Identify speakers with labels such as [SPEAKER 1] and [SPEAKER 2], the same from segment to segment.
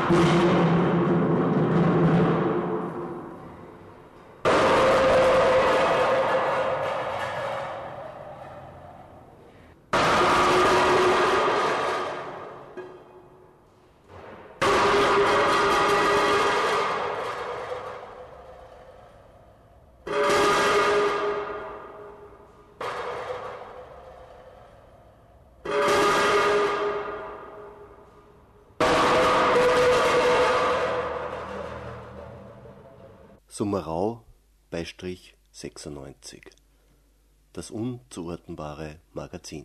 [SPEAKER 1] Summerau, Beistrich 96. Das unzuordnbare Magazin.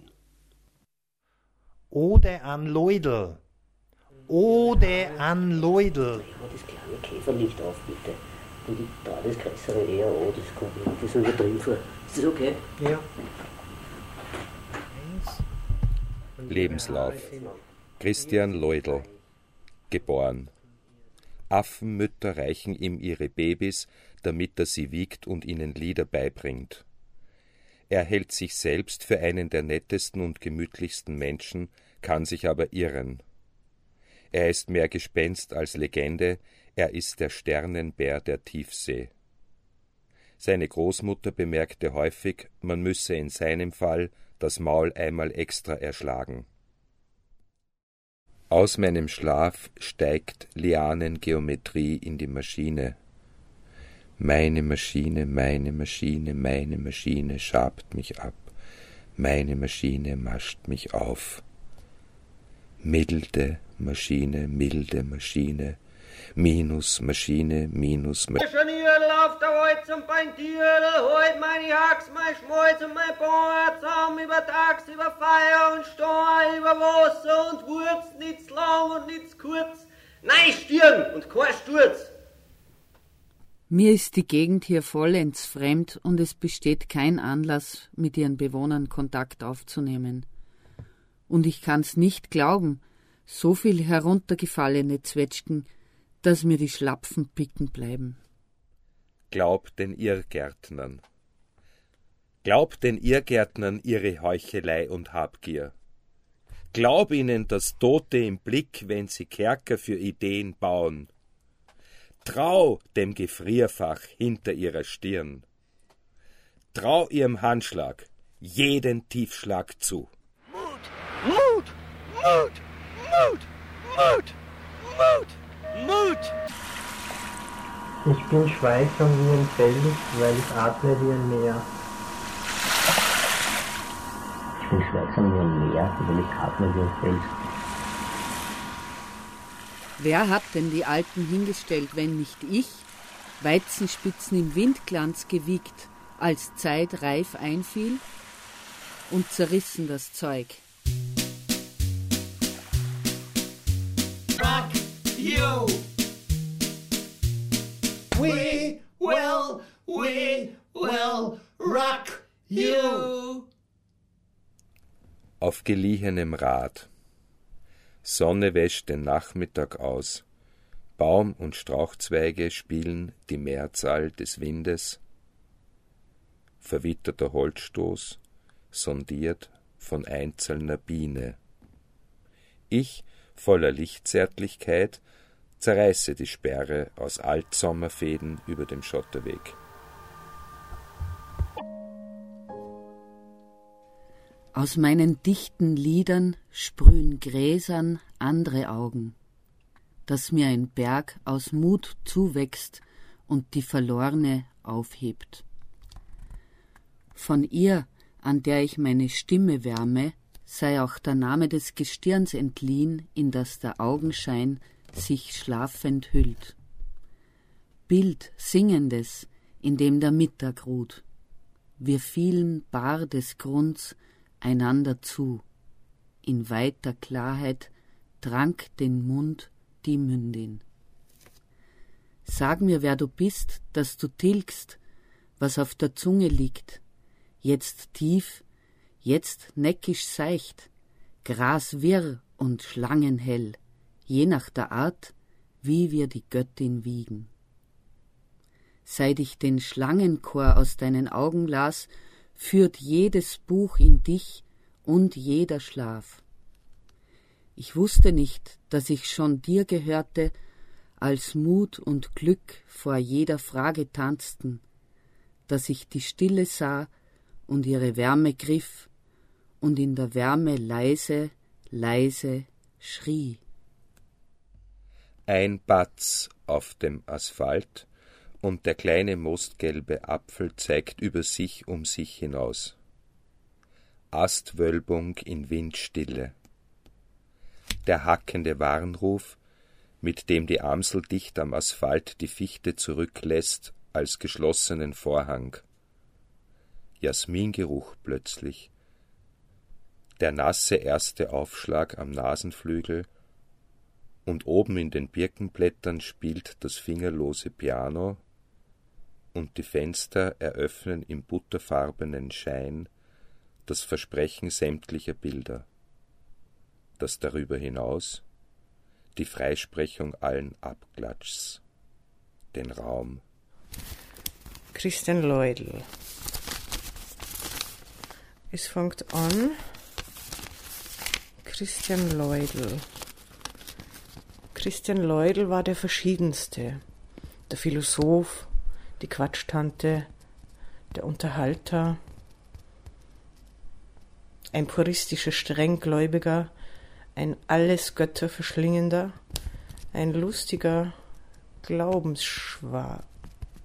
[SPEAKER 2] Ode an Leudl. Ode an Leudl.
[SPEAKER 3] Das kleine Käferlicht auf, bitte. Und ich da das größere eher an, das kommt mir irgendwie so übertrieben vor. Ist das okay?
[SPEAKER 2] Ja.
[SPEAKER 4] Lebenslauf. Christian Leudl. Geboren. Affenmütter reichen ihm ihre Babys, damit er sie wiegt und ihnen Lieder beibringt. Er hält sich selbst für einen der nettesten und gemütlichsten Menschen, kann sich aber irren. Er ist mehr Gespenst als Legende, er ist der Sternenbär der Tiefsee. Seine Großmutter bemerkte häufig, man müsse in seinem Fall das Maul einmal extra erschlagen. Aus meinem Schlaf steigt Lianengeometrie in die Maschine. Meine Maschine, meine Maschine, meine Maschine schabt mich ab. Meine Maschine mascht mich auf. Milde Maschine, minus Maschine, minus Maschine.
[SPEAKER 5] Schon Jürl auf der Holz und beim Tierl, holt meine Hax, mein Schmolz und mein Bauer zusammen über Tags, über Feuer und Sturm, über Wasser und Wurz, nichts lang und nichts kurz. Nein, Stirn und kein Sturz.
[SPEAKER 6] Mir ist die Gegend hier vollends fremd und es besteht kein Anlass, mit ihren Bewohnern Kontakt aufzunehmen. Und ich kann's nicht glauben, so viel heruntergefallene Zwetschgen, dass mir die Schlapfen picken bleiben.
[SPEAKER 4] Glaub den Irrgärtnern. Glaub den Irrgärtnern ihre Heuchelei und Habgier. Glaub ihnen das Tote im Blick, wenn sie Kerker für Ideen bauen. Trau dem Gefrierfach hinter ihrer Stirn. Trau ihrem Handschlag jeden Tiefschlag zu.
[SPEAKER 5] Mut, Mut, Mut, Mut, Mut, Mut, Mut.
[SPEAKER 7] Ich bin schweigsam wie ein Fels, weil ich atme wie ein Meer.
[SPEAKER 3] Ich bin schweigsam wie ein Meer, weil ich atme wie ein Fels.
[SPEAKER 6] Wer hat denn die Alten hingestellt, wenn nicht ich? Weizenspitzen im Windglanz gewiegt, als Zeit reif einfiel und zerrissen das Zeug.
[SPEAKER 5] Rock you. We will rock you.
[SPEAKER 4] Auf geliehenem Rad. Sonne wäscht den Nachmittag aus. Baum und Strauchzweige spielen die Mehrzahl des Windes. Verwitterter Holzstoß, sondiert von einzelner Biene. Ich, voller Lichtzärtlichkeit, zerreiße die Sperre aus Altsommerfäden über dem Schotterweg.
[SPEAKER 6] Aus meinen dichten Lidern sprühen Gräsern andere Augen, dass mir ein Berg aus Mut zuwächst und die Verlorne aufhebt. Von ihr, an der ich meine Stimme wärme, sei auch der Name des Gestirns entliehen, in das der Augenschein sich schlafend hüllt. Bild Singendes, in dem der Mittag ruht. Wir fielen bar des Grunds einander zu. In weiter Klarheit trank den Mund die Mündin. Sag mir, wer du bist, dass du tilgst, was auf der Zunge liegt, jetzt tief, jetzt neckisch seicht, graswirr und schlangenhell, je nach der Art, wie wir die Göttin wiegen. Seit ich den Schlangenchor aus deinen Augen las, führt jedes Buch in dich und jeder Schlaf. Ich wusste nicht, dass ich schon dir gehörte, als Mut und Glück vor jeder Frage tanzten, dass ich die Stille sah und ihre Wärme griff und in der Wärme leise, leise schrie.
[SPEAKER 4] Ein Batz auf dem Asphalt und der kleine mostgelbe Apfel zeigt über sich um sich hinaus. Astwölbung in Windstille. Der hackende Warnruf, mit dem die Amsel dicht am Asphalt die Fichte zurücklässt als geschlossenen Vorhang. Jasmingeruch plötzlich. Der nasse erste Aufschlag am Nasenflügel und oben in den Birkenblättern spielt das fingerlose Piano und die Fenster eröffnen im butterfarbenen Schein das Versprechen sämtlicher Bilder, das darüber hinaus die Freisprechung allen Abklatschs, den Raum.
[SPEAKER 8] Christian Leudl. Es fängt an. Christian Leudl. Christian Leudl war der Verschiedenste. Der Philosoph, die Quatschtante, der Unterhalter, ein puristischer Strenggläubiger, ein alles Götter verschlingender, ein lustiger Glaubensschwab.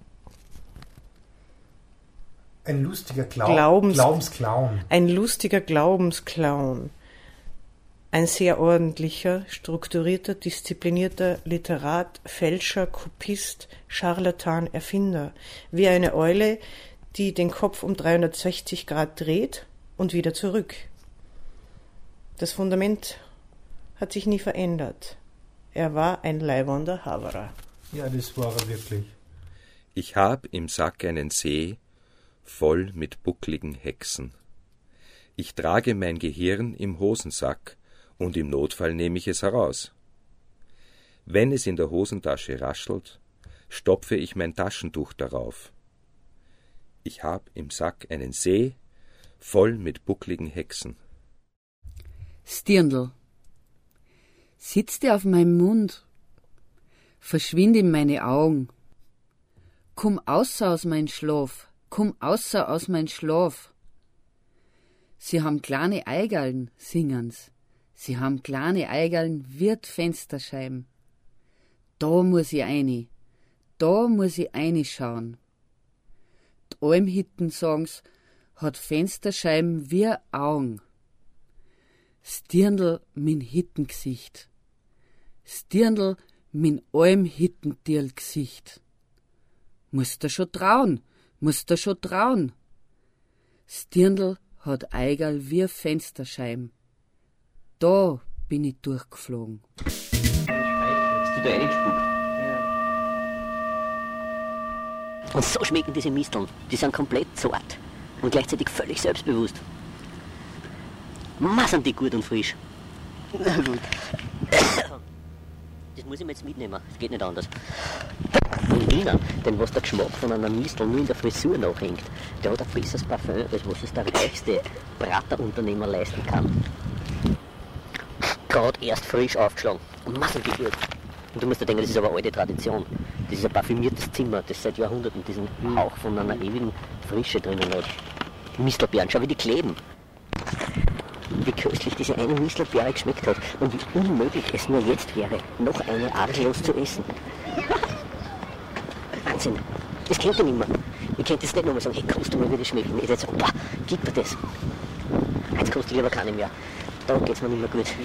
[SPEAKER 2] Ein lustiger Glaubensclown.
[SPEAKER 8] Ein lustiger Glaubensclown. Ein sehr ordentlicher, strukturierter, disziplinierter Literat, Fälscher, Kopist, Scharlatan, Erfinder. Wie eine Eule, die den Kopf um 360 Grad dreht und wieder zurück. Das Fundament hat sich nie verändert. Er war ein leiwender Haverer.
[SPEAKER 2] Ja, das war er wirklich.
[SPEAKER 4] Ich hab im Sack einen See voll mit buckligen Hexen. Ich trage mein Gehirn im Hosensack und im Notfall nehme ich es heraus. Wenn es in der Hosentasche raschelt, stopfe ich mein Taschentuch darauf. Ich hab im Sack einen See voll mit buckligen Hexen.
[SPEAKER 6] Stirndl. Sitzt auf meinem Mund, verschwind in meine Augen. Komm außer aus mein Schlaf, komm außer aus mein Schlaf. Sie haben kleine Eigeln, singen's. Sie haben kleine Eigeln, wird Fensterscheiben. Da muss ich reinschauen. Die Almhitten sagen's, hat Fensterscheiben wie Augen. Stirndl min Hittengesicht. Stirndl min Almhittentierl-Gesicht. Musst du schon trauen. Stirndl hat Eigerl wie Fensterscheiben. Da bin ich durchgeflogen.
[SPEAKER 3] Hast du da reingespuckt? Ja. Und so schmecken diese Misteln. Die sind komplett zart und gleichzeitig völlig selbstbewusst. Sind die gut und frisch. Na gut. Das muss ich mir jetzt mitnehmen, das geht nicht anders. Ein Wiener, denn was der Geschmack von einer Mistel nur in der Frisur nachhängt, der hat ein besseres Parfum, als was es der reichste Praterunternehmer leisten kann. Gerade erst frisch aufgeschlagen. Sind die gut. Und du musst dir denken, das ist aber eine alte Tradition. Das ist ein parfümiertes Zimmer, das seit Jahrhunderten diesen Hauch von einer ewigen Frische drinnen hat. Mistelbeeren, schau wie die kleben. Wie köstlich diese eine Mistelbeere geschmeckt hat und wie unmöglich es nur jetzt wäre, noch eine arglos zu essen. Wahnsinn, das kennt ihr nicht mehr. Ich könnte jetzt nicht nochmal sagen, hey, kannst du mal, wie das schmeckt? Und ich würde sagen, boah, gib mir das. Jetzt kannst du lieber keine mehr. Da geht's mir nicht mehr gut.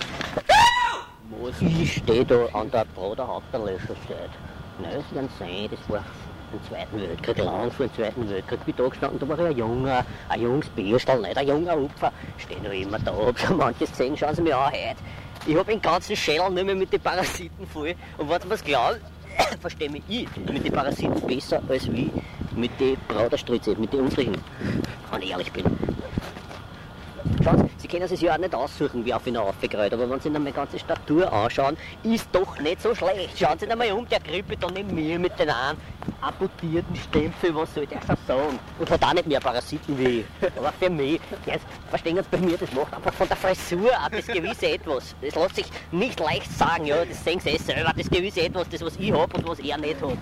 [SPEAKER 3] Ich stehe da an der Bruderhaupterlöscherzeit. Nein, das kann sein, das war im Zweiten Weltkrieg, lang vor dem Zweiten Weltkrieg, bin da gestanden, da war ich ein junges Bierstal, nicht ein junger Opfer. Stehe noch immer da, hab schon manches gesehen, schauen Sie mir an heute. Ich hab den ganzen Schädel nicht mehr mit den Parasiten voll. Und wenn Sie was glauben, verstehe mich ich mit den Parasiten besser als wie mit den Brauderstritze, mit den unsrigen, wenn ich ehrlich bin. Schauen Sie können sich ja auch nicht aussuchen, wie auf ihn aufgekreuzt, aber wenn Sie sich meine ganze Statur anschauen, ist doch nicht so schlecht. Schauen Sie sich mal um, der Krippe da neben mir mit den einen. amputierten Stempel, was soll der schon sagen? Und hat auch nicht mehr Parasiten wie ich. Aber für mich, jetzt verstehen Sie bei mir, das macht einfach von der Frisur auch das gewisse Etwas. Das lässt sich nicht leicht sagen, ja, das sehen Sie eh selber, das gewisse Etwas, das was ich habe und was er nicht hat.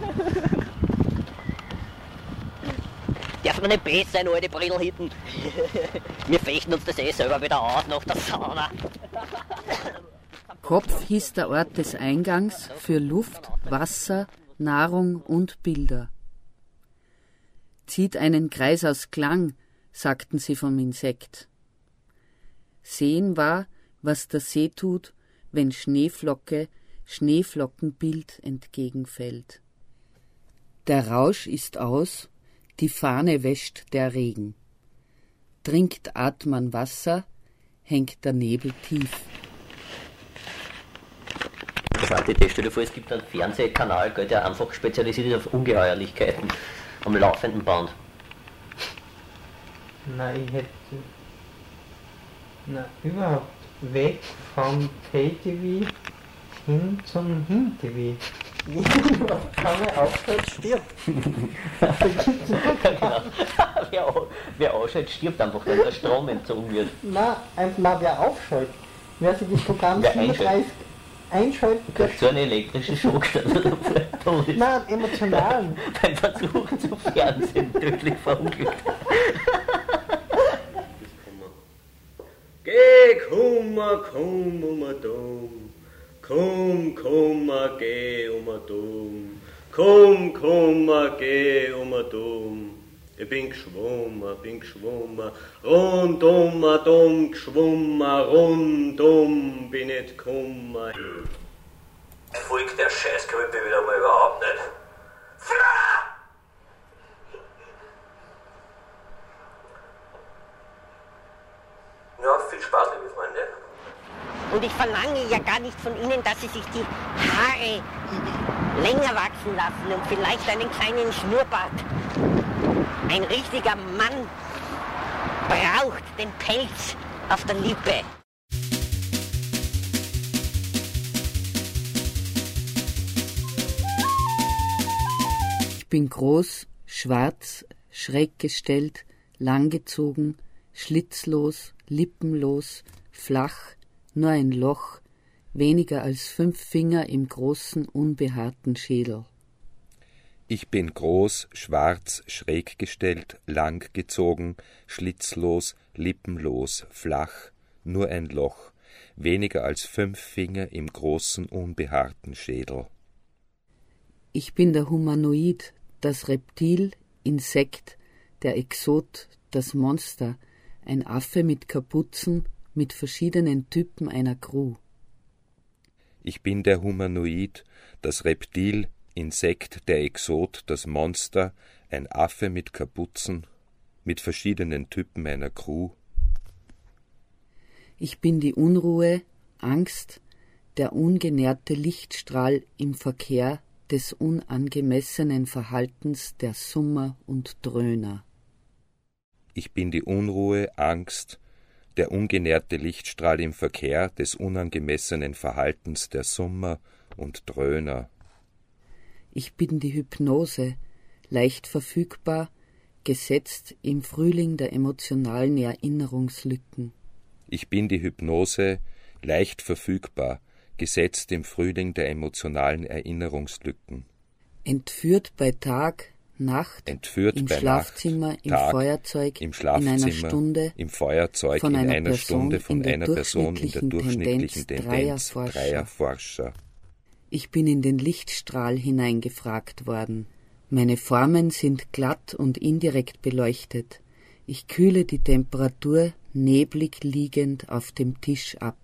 [SPEAKER 3] Darf man nicht besser sein, alte Brillhitten? Wir fechten uns das eh selber wieder aus nach der Sauna.
[SPEAKER 6] Kopf hieß der Ort des Eingangs für Luft, Wasser, Nahrung und Bilder. Zieht einen Kreis aus Klang, sagten sie vom Insekt. Sehen war, was der See tut, wenn Schneeflocke Schneeflockenbild entgegenfällt. Der Rausch ist aus, die Fahne wäscht der Regen. Trinkt Atman Wasser, hängt der Nebel tief.
[SPEAKER 3] Stell dir vor, es gibt einen Fernsehkanal, der einfach spezialisiert ist auf Ungeheuerlichkeiten am laufenden Band.
[SPEAKER 7] Nein, ich hätte... überhaupt weg vom Pay-TV hin zum Hin-TV. Kann man aufschalten, stirbt.
[SPEAKER 3] Genau. Wer ausschaltet, stirbt einfach, wenn der Strom entzogen wird.
[SPEAKER 7] Nein, wer aufschaltet, wer sich das Programm 37 einschalten kann.
[SPEAKER 3] So einen elektrischen Schock, der tot ist.
[SPEAKER 7] Nein, emotionalen.
[SPEAKER 3] Beim Versuch zu Fernsehen tödlich verunglückt.
[SPEAKER 5] Geh, komm, dumm. Komm, geh, dumm. Komm, geh, dumm. Ich bin geschwommen, rundum geschwommen, rundum bin ich gekommen.
[SPEAKER 9] Folgt der Scheißkrippe wieder mal überhaupt nicht. Ja, viel Spaß, liebe Freunde.
[SPEAKER 3] Und ich verlange ja gar nicht von Ihnen, dass Sie sich die Haare länger wachsen lassen und vielleicht einen kleinen Schnurrbart. Ein richtiger Mann braucht den Pelz auf der Lippe.
[SPEAKER 6] Ich bin groß, schwarz, schräg gestellt, langgezogen, schlitzlos, lippenlos, flach, nur ein Loch, weniger als 5 Finger im großen, unbehaarten Schädel.
[SPEAKER 4] Ich bin groß, schwarz, schräg gestellt, lang gezogen, schlitzlos, lippenlos, flach, nur ein Loch, weniger als 5 Finger im großen, unbehaarten Schädel.
[SPEAKER 6] Ich bin der Humanoid, das Reptil, Insekt, der Exot, das Monster, ein Affe mit Kapuzen, mit verschiedenen Typen einer Crew.
[SPEAKER 4] Ich bin der Humanoid, das Reptil, Insekt, der Exot, das Monster, ein Affe mit Kapuzen, mit verschiedenen Typen einer Crew.
[SPEAKER 6] Ich bin die Unruhe, Angst, der ungenährte Lichtstrahl im Verkehr des unangemessenen Verhaltens der Summer und Dröhner.
[SPEAKER 4] Ich bin die Unruhe, Angst, der ungenährte Lichtstrahl im Verkehr des unangemessenen Verhaltens der Summer und Dröhner.
[SPEAKER 6] Ich bin die Hypnose, leicht verfügbar, gesetzt im Frühling der emotionalen Erinnerungslücken.
[SPEAKER 4] Ich bin die Hypnose, leicht verfügbar, gesetzt im Frühling der emotionalen Erinnerungslücken.
[SPEAKER 6] Entführt bei Tag, Nacht, im Schlafzimmer, im Feuerzeug, in einer Stunde,
[SPEAKER 4] im Feuerzeug,
[SPEAKER 6] von
[SPEAKER 4] in
[SPEAKER 6] einer
[SPEAKER 4] einer Stunde von einer Person in der durchschnittlichen Tendenz dreier Forscher.
[SPEAKER 6] Ich bin in den Lichtstrahl hineingefragt worden. Meine Formen sind glatt und indirekt beleuchtet. Ich kühle die Temperatur neblig liegend auf dem Tisch ab.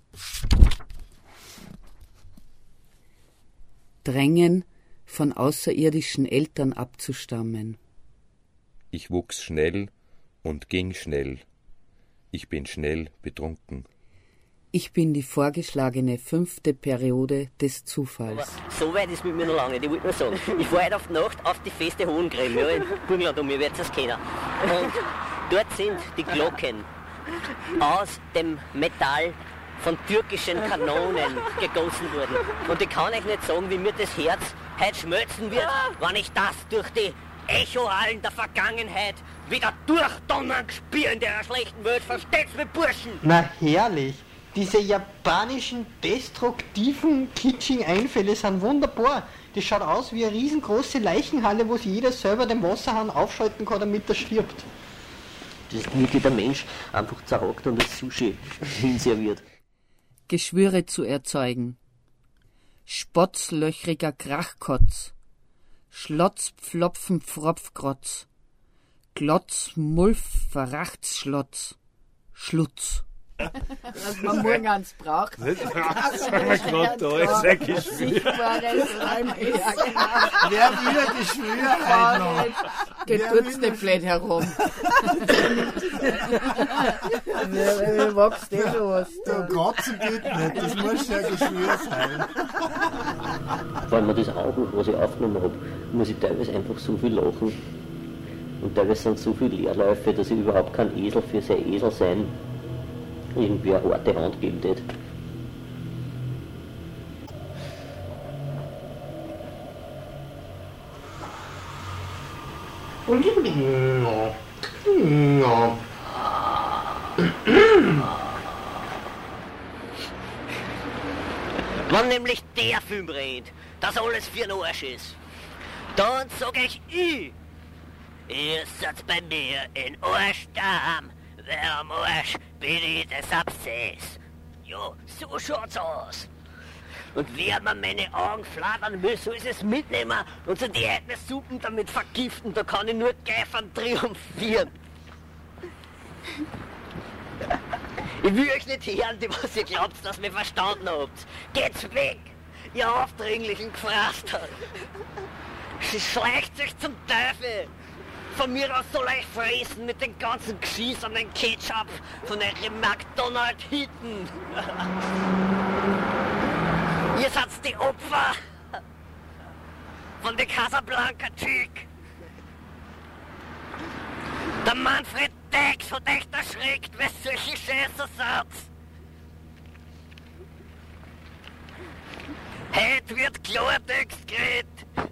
[SPEAKER 6] Drängen, von außerirdischen Eltern abzustammen.
[SPEAKER 4] Ich wuchs schnell und ging schnell. Ich bin schnell betrunken.
[SPEAKER 6] Ich bin die vorgeschlagene 5. Periode des Zufalls.
[SPEAKER 3] Aber so weit ist mit mir noch lange nicht, ich wollte nur sagen. Ich fahre heute auf die Nacht auf die feste Hohengräben, ja, in Burgenland, und ihr werdet es kennen. Und dort sind die Glocken aus dem Metall von türkischen Kanonen gegossen worden. Und ich kann euch nicht sagen, wie mir das Herz heute schmelzen wird, wenn ich das durch die Echohallen der Vergangenheit wieder durchdonnern spüre in der schlechten Welt. Versteht's mir, Burschen?
[SPEAKER 10] Na herrlich. Diese japanischen, destruktiven, kitschigen Einfälle sind wunderbar. Das schaut aus wie eine riesengroße Leichenhalle, wo sich jeder selber den Wasserhahn aufschalten kann, damit er stirbt.
[SPEAKER 3] Das ist wirklich der Mensch einfach zerhackt und das Sushi hinserviert.
[SPEAKER 6] Geschwüre zu erzeugen. Spotzlöchriger Krachkotz. Schlotz, Pflopfen, Pfropfgrotz. Glotz, Mulf, Verrachtsschlotz. Schlutz.
[SPEAKER 11] Was man morgen ganz braucht.
[SPEAKER 12] Das sagen wir gerade da, ist ein Geschwür.
[SPEAKER 11] Wer will ein Geschwür heute noch? Geht tut's nicht blöd herum. Wer wächst eh schon was?
[SPEAKER 12] Der Gotzen geht nicht, das muss ja ein Geschwür sein.
[SPEAKER 3] Weil man das auch, was ich aufgenommen habe, muss ich teilweise einfach so viel lachen. Und teilweise sind so viele Leerläufe, dass ich überhaupt kein Esel für sein Esel sein irgendwie eine harte Hand geben wird. Wenn nämlich der Film redet, dass alles für den Arsch ist, dann sag ich, ihr seid bei mir in Arschdarm. Wer am Arsch bin ich das Abszess. Ja, so schaut's aus. Und wer mir meine Augen flattern will, soll es mitnehmen und so die eigene Suppen damit vergiften. Da kann ich nur geifern triumphieren. Ich will euch nicht hören, was ihr glaubt, dass ihr mich verstanden habt. Geht's weg, ihr aufdringlichen Gefraster. Sie schleicht sich zum Teufel. Von mir aus soll ich fressen mit den ganzen Geschieß und den Ketchup von euren McDonald-Hitten. Ihr seid die Opfer von der Casablanca-Chick. Der Manfred Dex hat echt erschreckt, weil solche Scheiße seid. Heute wird Klartext geredet.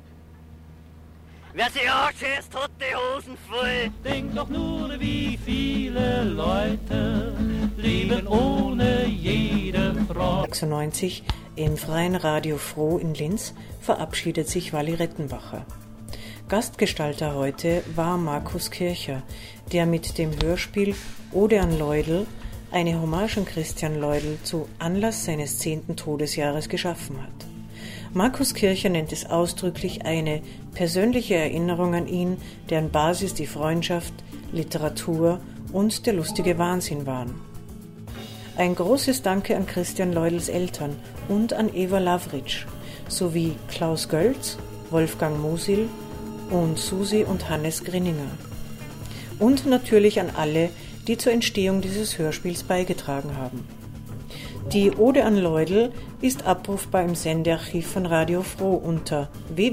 [SPEAKER 3] Wer sich anschießt, hat die Hosen voll.
[SPEAKER 13] Denk doch nur, wie viele Leute leben ohne jede Freude.
[SPEAKER 8] 96 im Freien Radio Froh in Linz verabschiedet sich Walli Rettenbacher. Gastgestalter heute war Markus Kircher, der mit dem Hörspiel Ode an Leudl eine Hommage an Christian Leudl zu Anlass seines 10. Todesjahres geschaffen hat. Markus Kircher nennt es ausdrücklich eine persönliche Erinnerung an ihn, deren Basis die Freundschaft, Literatur und der lustige Wahnsinn waren. Ein großes Danke an Christian Leudls Eltern und an Eva Lavritsch sowie Klaus Gölz, Wolfgang Musil und Susi und Hannes Grinninger. Und natürlich an alle, die zur Entstehung dieses Hörspiels beigetragen haben. Die Ode an Leudl ist abrufbar im Sendearchiv von Radio Froh unter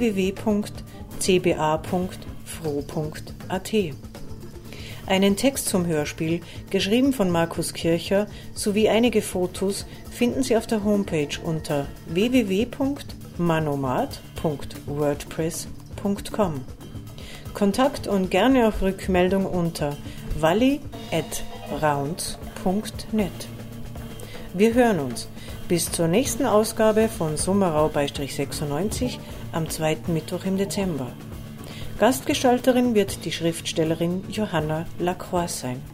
[SPEAKER 8] www.cba.froh.at. Einen Text zum Hörspiel, geschrieben von Markus Kircher, sowie einige Fotos finden Sie auf der Homepage unter www.manomat.wordpress.com. Kontakt und gerne auch Rückmeldung unter walli@rounds.net. Wir hören uns. Bis zur nächsten Ausgabe von Summerau-96 am 2. Mittwoch im Dezember. Gastgestalterin wird die Schriftstellerin Johanna Lacroix sein.